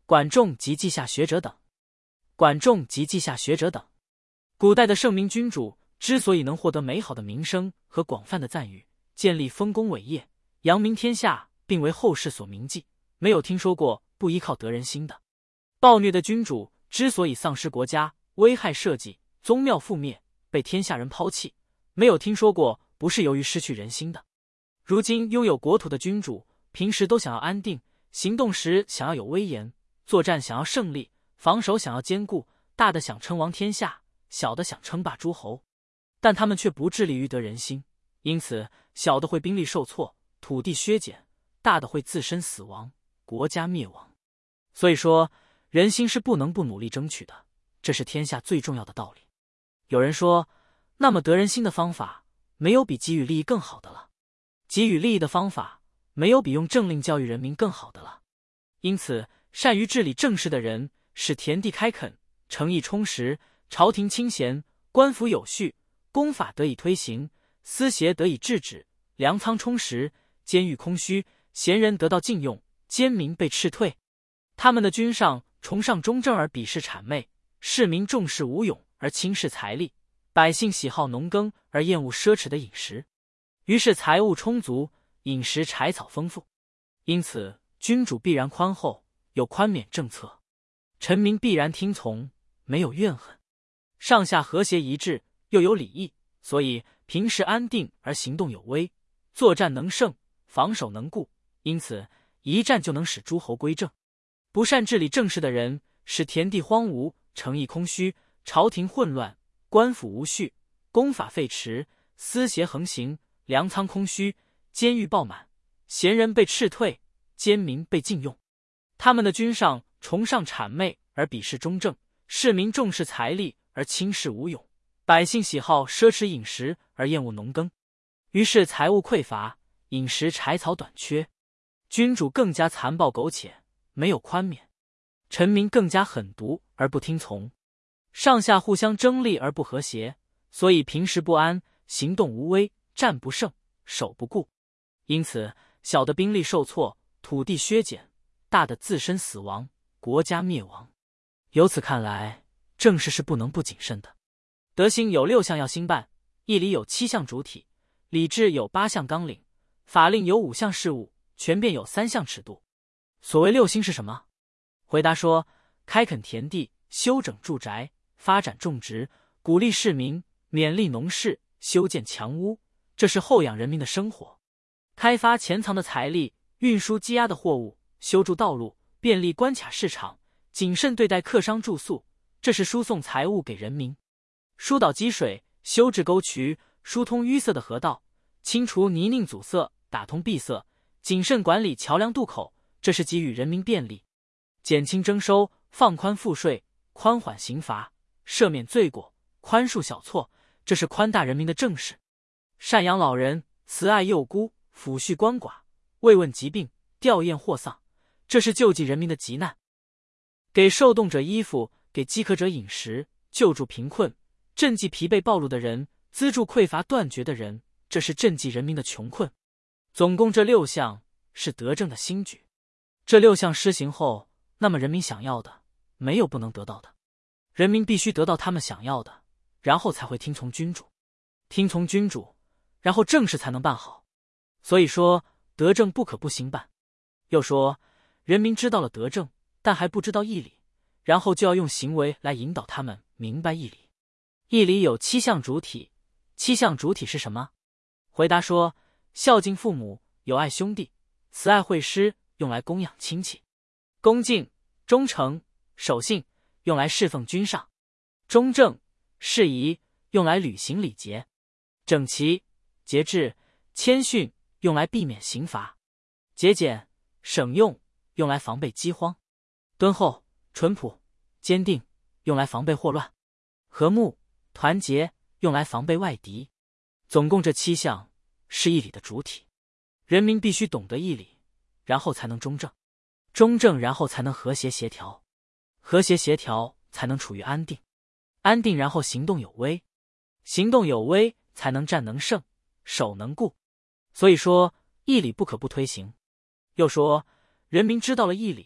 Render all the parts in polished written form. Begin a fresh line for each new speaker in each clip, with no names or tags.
管仲及稷下学者等。管仲及稷下学者等，古代的圣明君主之所以能获得美好的名声和广泛的赞誉，建立丰功伟业，扬名天下，并为后世所铭记，没有听说过不依靠得人心的。暴虐的君主之所以丧失国家，危害社稷，宗庙覆灭，被天下人抛弃，没有听说过不是由于失去人心的。如今拥有国土的君主，平时都想要安定，行动时想要有威严，作战想要胜利，防守想要坚固，大的想称王天下，小的想称霸诸侯，但他们却不致力于得人心，因此小的会兵力受挫，土地削减，大的会自身死亡，国家灭亡。所以说，人心是不能不努力争取的，这是天下最重要的道理。有人说，那么得人心的方法，没有比给予利益更好的了。给予利益的方法，没有比用政令教育人民更好的了。因此，善于治理政事的人，使田地开垦，城邑充实，朝廷清闲，官府有序，公法得以推行，私邪得以制止，粮仓充实，监狱空虚，贤人得到禁用，奸民被斥退。他们的君上崇尚忠正而鄙视谄媚，市民重视武勇而轻视财力，百姓喜好农耕而厌恶奢侈的饮食，于是财物充足，饮食柴草丰富。因此君主必然宽厚，有宽免政策，臣民必然听从，没有怨恨，上下和谐一致，又有礼义，所以平时安定而行动有威，作战能胜，防守能固，因此一战就能使诸侯归正。不善治理政事的人，使田地荒芜，城邑空虚，朝廷混乱，官府无序，公法废弛，私邪横行，粮仓空虚，监狱爆满，贤人被斥退，奸民被禁用。他们的君上崇尚谄媚而鄙视忠正，市民重视财力而轻视武勇，百姓喜好奢侈饮食而厌恶农耕，于是财物匮乏，饮食柴草短缺，君主更加残暴苟且，没有宽免，臣民更加狠毒而不听从，上下互相争利而不和谐，所以平时不安，行动无威，战不胜，守不固。因此小的兵力受挫，土地削减，大的自身死亡，国家灭亡。由此看来，政事是不能不谨慎的。德行有6项要兴办，义理有7项主体，礼制有8项纲领，法令有5项事务，权变有3项尺度。所谓6兴是什么？回答说，开垦田地，修整住宅，发展种植，鼓励市民，勉励农事，修建墙屋，这是后养人民的生活。开发潜藏的财力，运输积压的货物，修筑道路，便利关卡市场，谨慎对待客商住宿，这是输送财物给人民。疏导积水，修治沟渠，疏通淤塞的河道，清除泥泞阻塞，打通闭塞，谨慎管理桥梁渡口，这是给予人民便利。减轻征收，放宽赋税，宽缓刑罚，赦免罪过，宽恕小错，这是宽大人民的正事。赡养老人，慈爱幼孤，抚恤鳏寡，慰问疾病，吊唁祸丧，这是救济人民的急难。给受冻者衣服，给饥渴者饮食，救助贫困，赈济疲惫暴露的人，资助匮乏断绝的人，这是赈济人民的穷困。总共这6项是德政的兴举。这6项施行后，那么人民想要的没有不能得到的，人民必须得到他们想要的，然后才会听从君主，听从君主，然后政事才能办好。所以说德政不可不兴办。又说人民知道了德政，但还不知道义理，然后就要用行为来引导他们明白义理。义理有7项主体，7项主体是什么？回答说，孝敬父母，友爱兄弟，慈爱惠师，用来供养亲戚；恭敬、忠诚、守信，用来侍奉君上；忠正、适宜，用来履行礼节；整齐、节制、谦逊，用来避免刑罚；节俭、省用，用来防备饥荒；敦厚、淳朴、坚定，用来防备祸乱；和睦、团结，用来防备外敌。总共这7项是义理的主体。人民必须懂得义理，然后才能忠正，忠正然后才能和谐协调，和谐协调才能处于安定，安定然后行动有威，行动有威才能战能胜，守能固。所以说义理不可不推行。又说人民知道了义理，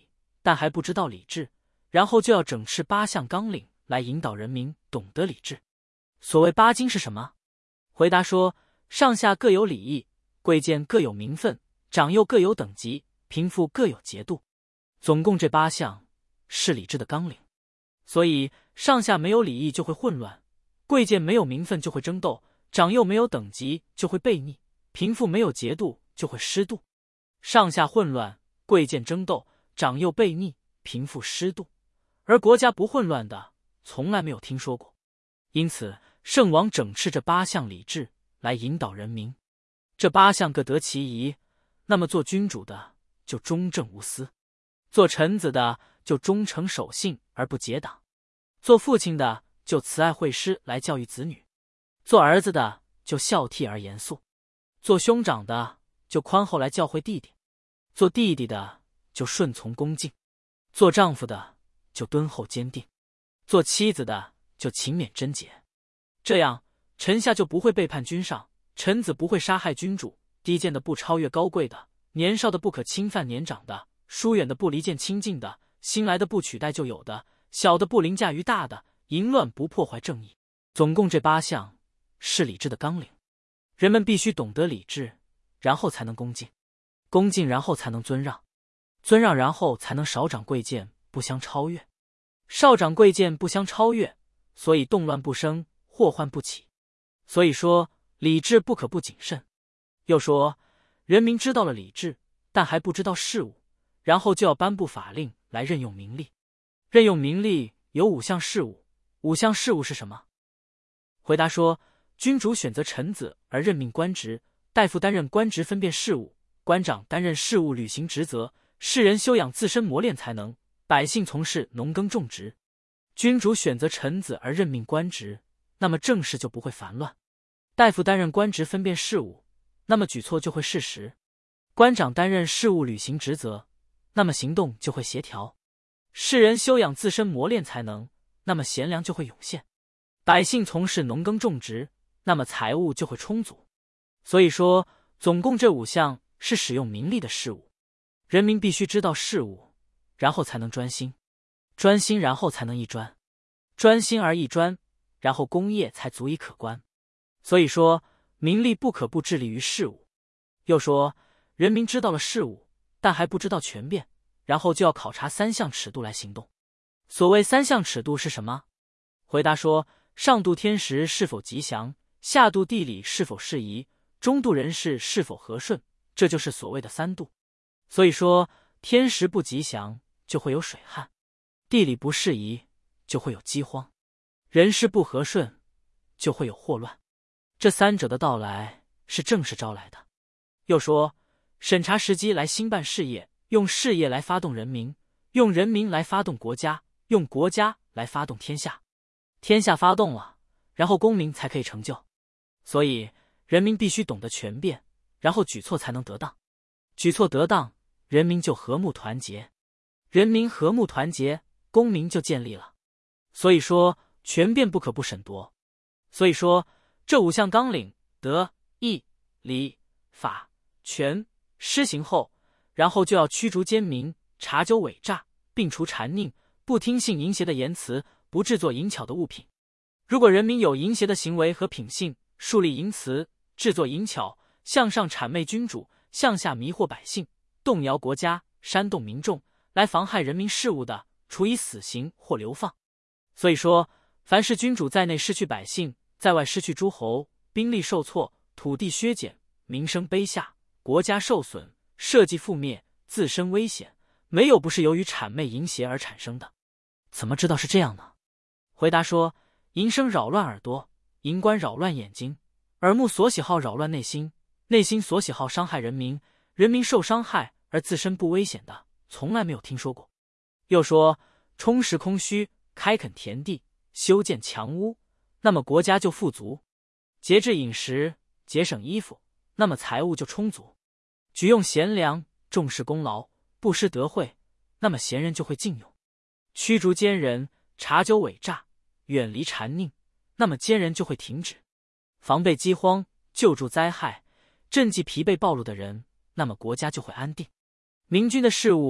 但还不知道礼制，然后就要整饬8项纲领来引导人民懂得礼制。所谓8经是什么？回答说：上下各有礼义，贵贱各有名分，长幼各有等级，贫富各有节度。总共这8项是礼制的纲领。所以上下没有礼义就会混乱，贵贱没有名分就会争斗，长幼没有等级就会悖逆，贫富没有节度就会失度。上下混乱，贵贱争斗，长幼悖逆，贫富失度，而国家不混乱的从来没有听说过。因此圣王整饬这8项礼制来引导人民。这8项各得其宜，那么做君主的就忠正无私，做臣子的就忠诚守信而不结党，做父亲的就慈爱惠施来教育子女，做儿子的就孝悌而严肃，做兄长的就宽厚来教诲弟弟，做弟弟的就顺从恭敬，做丈夫的就敦厚坚定，做妻子的就勤勉贞洁。这样臣下就不会背叛君上，臣子不会杀害君主，低贱的不超越高贵的，年少的不可侵犯年长的，疏远的不离间亲近的，新来的不取代旧有的，小的不凌驾于大的，淫乱不破坏正义。总共这8项是礼制的纲领。人们必须懂得礼制，然后才能恭敬，恭敬然后才能尊让，尊让然后才能少长贵贱不相超越，少长贵贱不相超越，所以动乱不生，祸患不起。所以说礼制不可不谨慎。又说人民知道了礼制，但还不知道事务，然后就要颁布法令来任用民力。任用民力有5项事务。5项事务是什么？回答说：君主选择臣子而任命官职，大夫担任官职分辨事务，官长担任事务履行职责，士人修养自身磨练才能，百姓从事农耕种植。君主选择臣子而任命官职，那么政事就不会烦乱；大夫担任官职分辨事务，那么举措就会适时；官长担任事务履行职责，那么行动就会协调；士人修养自身磨练才能，那么贤良就会涌现；百姓从事农耕种植，那么财物就会充足。所以说总共这5项是使用民力的事务。人民必须知道事务，然后才能专心，专心然后才能一专，专心而一专，然后功业才足以可观。所以说民力不可不致力于事务。又说人民知道了事务，但还不知道权变，然后就要考察3项尺度来行动。所谓3项尺度是什么？回答说：上度天时是否吉祥，下度地理是否适宜，中度人事是否和顺，这就是所谓的3度。所以说天时不吉祥就会有水旱，地理不适宜就会有饥荒，人事不和顺就会有祸乱。这3者的到来是正是招来的。又说审查时机来兴办事业，用事业来发动人民，用人民来发动国家，用国家来发动天下。天下发动了，然后公民才可以成就。所以人民必须懂得权变，然后举措才能得当。举措得当，人民就和睦团结，人民和睦团结，公民就建立了。所以说权变不可不审夺。所以说这5项纲领德、义、礼、法、权施行后，然后就要驱逐奸民，查究伪诈，并除谗佞，不听信淫邪的言辞，不制作淫巧的物品。如果人民有淫邪的行为和品性，树立淫词，制作淫巧，向上谄媚君主，向下迷惑百姓，动摇国家，煽动民众，来妨害人民事务的，处以死刑或流放。所以说凡是君主在内失去百姓，在外失去诸侯，兵力受挫，土地削减，民生卑下，国家受损，社稷覆灭，自身危险，没有不是由于谄媚淫邪而产生的。怎么知道是这样呢？回答说：淫声扰乱耳朵，淫观扰乱眼睛，耳目所喜好扰乱内心，内心所喜好伤害人民，人民受伤害而自身不危险的，从来没有听说过。又说充实空虚，开垦田地，修建墙屋，那么国家就富足；节制饮食，节省衣服，那么财物就充足；举用贤良，重视功劳，不失德惠，那么贤人就会敬用；驱逐奸人，查究伪诈，远离谗佞，那么奸人就会停止；防备饥荒，救助灾害，赈济疲惫暴露的人，那么国家就会安定。明君的事务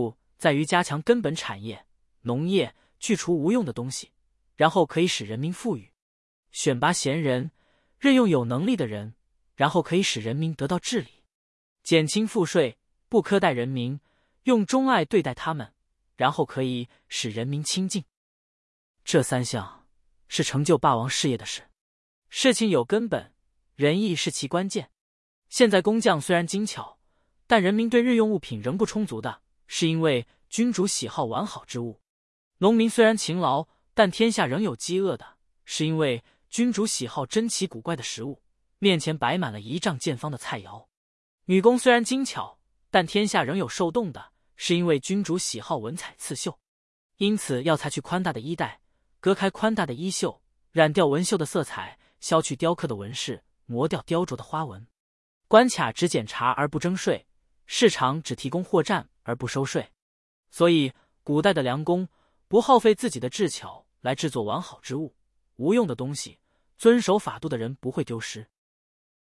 在于加强根本产业、农业，去除无用的东西，然后可以使人民富裕；选拔贤人，任用有能力的人，然后可以使人民得到治理；减轻赋税，不苛待人民，用忠爱对待他们，然后可以使人民清净。这三项是成就霸王事业的事。事情有根本，仁义是其关键。现在工匠虽然精巧，但人民对日用物品仍不充足的，是因为君主喜好完好之物；农民虽然勤劳，但天下仍有饥饿的，是因为君主喜好珍奇古怪的食物，面前摆满了一丈见方的菜肴；女工虽然精巧，但天下仍有受冻的，是因为君主喜好文采刺绣。因此要裁去宽大的衣带，割开宽大的衣袖，染掉纹绣的色彩，消去雕刻的纹饰，磨掉雕琢的花纹。关卡只检查而不征税，市场只提供货站而不收税。所以古代的良工不耗费自己的智巧来制作完好之物，无用的东西，遵守法度的人不会丢失。